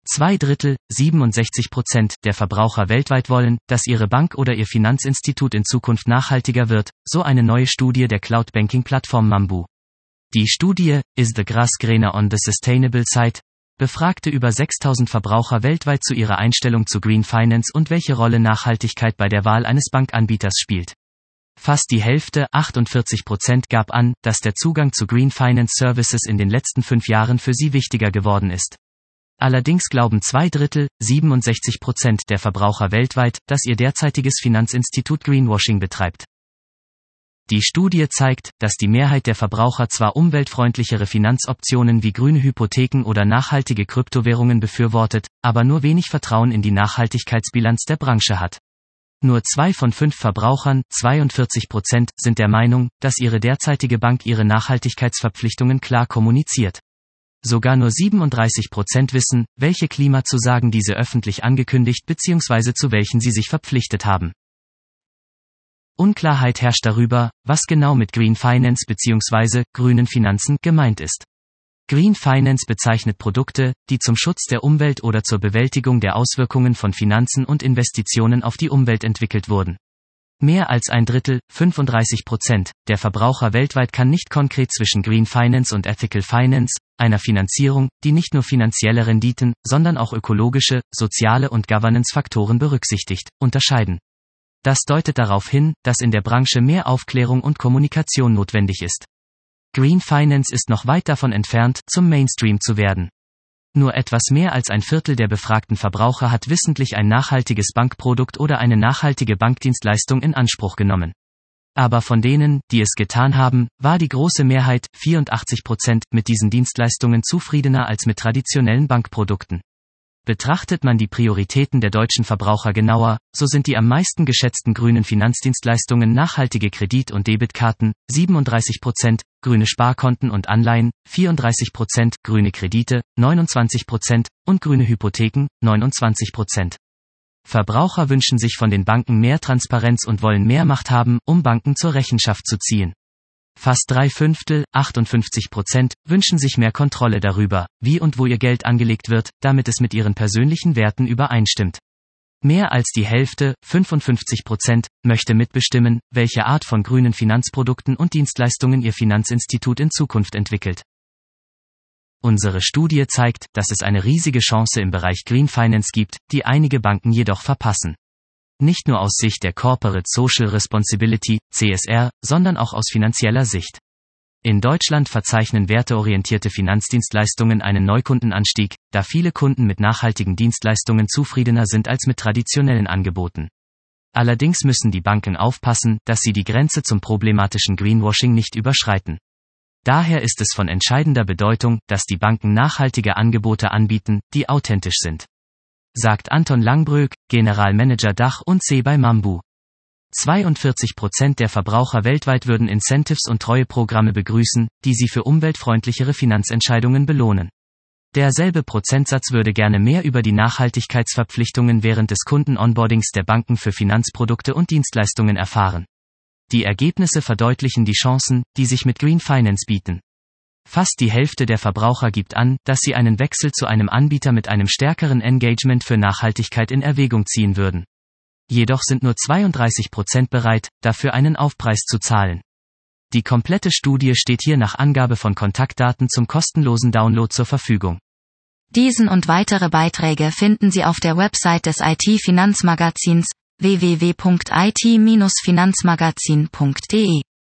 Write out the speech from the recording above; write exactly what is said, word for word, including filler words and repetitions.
Zwei Drittel, siebenundsechzig Prozent der Verbraucher weltweit wollen, dass ihre Bank oder ihr Finanzinstitut in Zukunft nachhaltiger wird, so eine neue Studie der Cloud-Banking-Plattform Mambu. Die Studie, Is the Grass Greener on the Sustainable Side?, befragte über sechstausend Verbraucher weltweit zu ihrer Einstellung zu Green Finance und welche Rolle Nachhaltigkeit bei der Wahl eines Bankanbieters spielt. Fast die Hälfte, achtundvierzig Prozent, gab an, dass der Zugang zu Green Finance Services in den letzten fünf Jahren für sie wichtiger geworden ist. Allerdings glauben zwei Drittel, siebenundsechzig Prozent der Verbraucher weltweit, dass ihr derzeitiges Finanzinstitut Greenwashing betreibt. Die Studie zeigt, dass die Mehrheit der Verbraucher zwar umweltfreundlichere Finanzoptionen wie grüne Hypotheken oder nachhaltige Kryptowährungen befürwortet, aber nur wenig Vertrauen in die Nachhaltigkeitsbilanz der Branche hat. Nur zwei von fünf Verbrauchern, zweiundvierzig Prozent, sind der Meinung, dass ihre derzeitige Bank ihre Nachhaltigkeitsverpflichtungen klar kommuniziert. Sogar nur siebenunddreißig Prozent wissen, welche Klimazusagen diese öffentlich angekündigt bzw. zu welchen sie sich verpflichtet haben. Unklarheit herrscht darüber, was genau mit Green Finance bzw. grünen Finanzen gemeint ist. Green Finance bezeichnet Produkte, die zum Schutz der Umwelt oder zur Bewältigung der Auswirkungen von Finanzen und Investitionen auf die Umwelt entwickelt wurden. Mehr als ein Drittel, fünfunddreißig Prozent, der Verbraucher weltweit kann nicht konkret zwischen Green Finance und Ethical Finance, einer Finanzierung, die nicht nur finanzielle Renditen, sondern auch ökologische, soziale und Governance-Faktoren berücksichtigt, unterscheiden. Das deutet darauf hin, dass in der Branche mehr Aufklärung und Kommunikation notwendig ist. Green Finance ist noch weit davon entfernt, zum Mainstream zu werden. Nur etwas mehr als ein Viertel der befragten Verbraucher hat wissentlich ein nachhaltiges Bankprodukt oder eine nachhaltige Bankdienstleistung in Anspruch genommen. Aber von denen, die es getan haben, war die große Mehrheit, vierundachtzig Prozent, mit diesen Dienstleistungen zufriedener als mit traditionellen Bankprodukten. Betrachtet man die Prioritäten der deutschen Verbraucher genauer, so sind die am meisten geschätzten grünen Finanzdienstleistungen nachhaltige Kredit- und Debitkarten, siebenunddreißig Prozent, grüne Sparkonten und Anleihen, vierunddreißig Prozent, grüne Kredite, neunundzwanzig Prozent, und grüne Hypotheken, neunundzwanzig Prozent. Verbraucher wünschen sich von den Banken mehr Transparenz und wollen mehr Macht haben, um Banken zur Rechenschaft zu ziehen. Fast drei Fünftel, achtundfünfzig Prozent, wünschen sich mehr Kontrolle darüber, wie und wo ihr Geld angelegt wird, damit es mit ihren persönlichen Werten übereinstimmt. Mehr als die Hälfte, fünfundfünfzig Prozent, möchte mitbestimmen, welche Art von grünen Finanzprodukten und Dienstleistungen ihr Finanzinstitut in Zukunft entwickelt. Unsere Studie zeigt, dass es eine riesige Chance im Bereich Green Finance gibt, die einige Banken jedoch verpassen. Nicht nur aus Sicht der Corporate Social Responsibility, C S R, sondern auch aus finanzieller Sicht. In Deutschland verzeichnen werteorientierte Finanzdienstleistungen einen Neukundenanstieg, da viele Kunden mit nachhaltigen Dienstleistungen zufriedener sind als mit traditionellen Angeboten. Allerdings müssen die Banken aufpassen, dass sie die Grenze zum problematischen Greenwashing nicht überschreiten. Daher ist es von entscheidender Bedeutung, dass die Banken nachhaltige Angebote anbieten, die authentisch sind. Sagt Anton Langbröck, Generalmanager Dach und C bei Mambu. zweiundvierzig Prozent der Verbraucher weltweit würden Incentives und Treueprogramme begrüßen, die sie für umweltfreundlichere Finanzentscheidungen belohnen. Derselbe Prozentsatz würde gerne mehr über die Nachhaltigkeitsverpflichtungen während des Kunden-Onboardings der Banken für Finanzprodukte und Dienstleistungen erfahren. Die Ergebnisse verdeutlichen die Chancen, die sich mit Green Finance bieten. Fast die Hälfte der Verbraucher gibt an, dass sie einen Wechsel zu einem Anbieter mit einem stärkeren Engagement für Nachhaltigkeit in Erwägung ziehen würden. Jedoch sind nur zweiunddreißig Prozent bereit, dafür einen Aufpreis zu zahlen. Die komplette Studie steht hier nach Angabe von Kontaktdaten zum kostenlosen Download zur Verfügung. Diesen und weitere Beiträge finden Sie auf der Website des I T-Finanzmagazins w w w punkt i t Bindestrich finanzmagazin punkt d e.